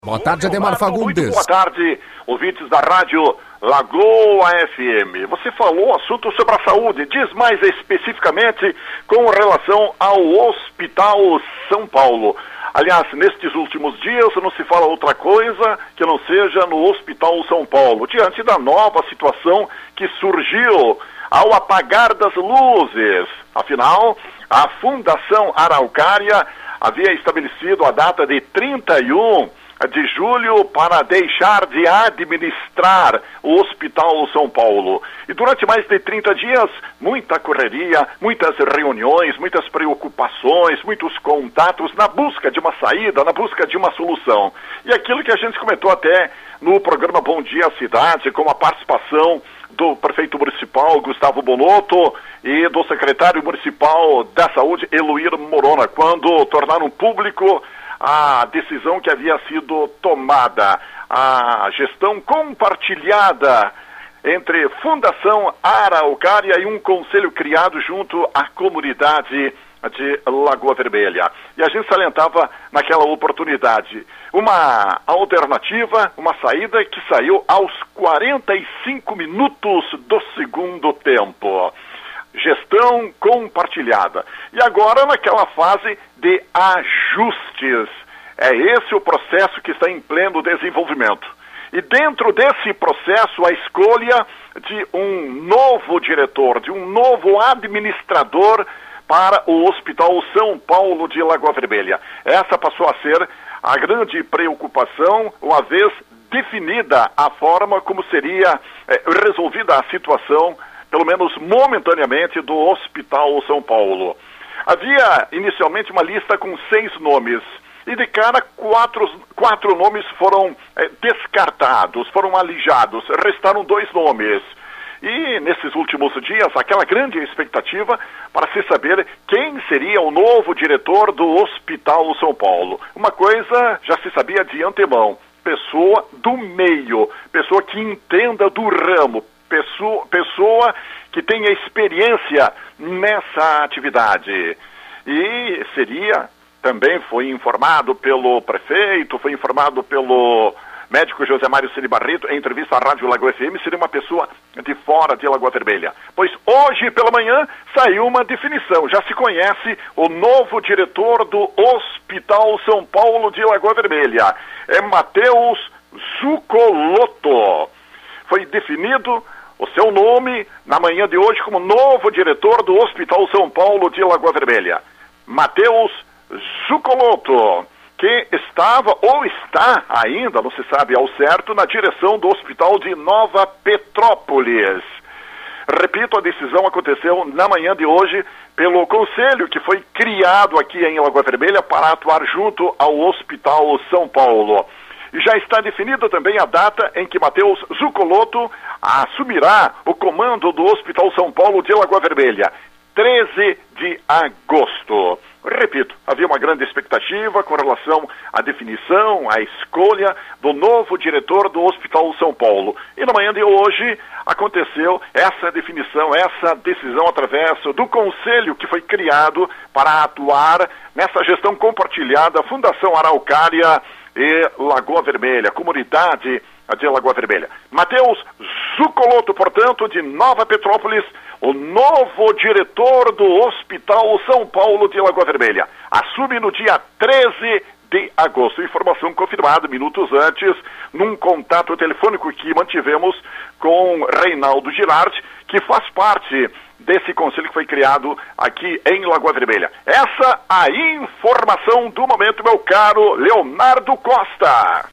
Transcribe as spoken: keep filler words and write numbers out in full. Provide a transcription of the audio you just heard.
Boa tarde, Ademar Fagundes. Muito boa tarde, ouvintes da rádio Lagoa F M. Você falou assunto sobre a saúde, diz mais especificamente com relação ao Hospital São Paulo. Aliás, nestes últimos dias não se fala outra coisa que não seja no Hospital São Paulo, diante da nova situação que surgiu ao apagar das luzes. Afinal, a Fundação Araucária havia estabelecido a data de trinta e um de julho para deixar de administrar o Hospital São Paulo. E durante mais de trinta dias, muita correria, muitas reuniões, muitas preocupações, muitos contatos na busca de uma saída, na busca de uma solução. E aquilo que a gente comentou até no programa Bom Dia Cidade, com a participação do prefeito municipal Gustavo Bonotto e do secretário municipal da Saúde, Eloir Morona, quando tornaram público a decisão que havia sido tomada, a gestão compartilhada entre Fundação Araucária e um conselho criado junto à comunidade de Lagoa Vermelha. E a gente salientava naquela oportunidade uma alternativa, uma saída que saiu aos quarenta e cinco minutos do segundo tempo. Gestão compartilhada. E agora naquela fase de ajustes. É esse o processo que está em pleno desenvolvimento. E dentro desse processo, a escolha de um novo diretor, de um novo administrador para o Hospital São Paulo de Lagoa Vermelha. Essa passou a ser a grande preocupação, uma vez definida a forma como seria é, resolvida a situação, pelo menos momentaneamente, do Hospital São Paulo. Havia inicialmente uma lista com seis nomes, e de cara quatro, quatro nomes foram é, descartados, foram alijados, restaram dois nomes. E nesses últimos dias, aquela grande expectativa para se saber quem seria o novo diretor do Hospital São Paulo. Uma coisa já se sabia de antemão, pessoa do meio, pessoa que entenda do ramo, Pessoa, pessoa que tenha experiência nessa atividade. E seria, também foi informado pelo prefeito, foi informado pelo médico José Mário Ceni Barreto, em entrevista à Rádio Lagoa F M, seria uma pessoa de fora de Lagoa Vermelha. Pois hoje pela manhã saiu uma definição, já se conhece o novo diretor do Hospital São Paulo de Lagoa Vermelha. É Matheus Zuccolotto. Foi definido o seu nome na manhã de hoje como novo diretor do Hospital São Paulo de Lagoa Vermelha. Matheus Zuccolotto, que estava ou está ainda, não se sabe ao certo, na direção do Hospital de Nova Petrópolis. Repito, a decisão aconteceu na manhã de hoje pelo conselho que foi criado aqui em Lagoa Vermelha para atuar junto ao Hospital São Paulo. E já está definida também a data em que Matheus Zuccolotto assumirá o comando do Hospital São Paulo de Lagoa Vermelha, treze de agosto. Repito, havia uma grande expectativa com relação à definição, à escolha do novo diretor do Hospital São Paulo. E na manhã de hoje aconteceu essa definição, essa decisão através do conselho que foi criado para atuar nessa gestão compartilhada, Fundação Araucária e Lagoa Vermelha, comunidade de Lagoa Vermelha. Matheus Zuccolotto, portanto, de Nova Petrópolis, o novo diretor do Hospital São Paulo de Lagoa Vermelha. Assume no dia treze de agosto. Informação confirmada minutos antes, num contato telefônico que mantivemos com Reinaldo Girardi, que faz parte desse conselho que foi criado aqui em Lagoa Vermelha. Essa a informação do momento, meu caro Leonardo Costa.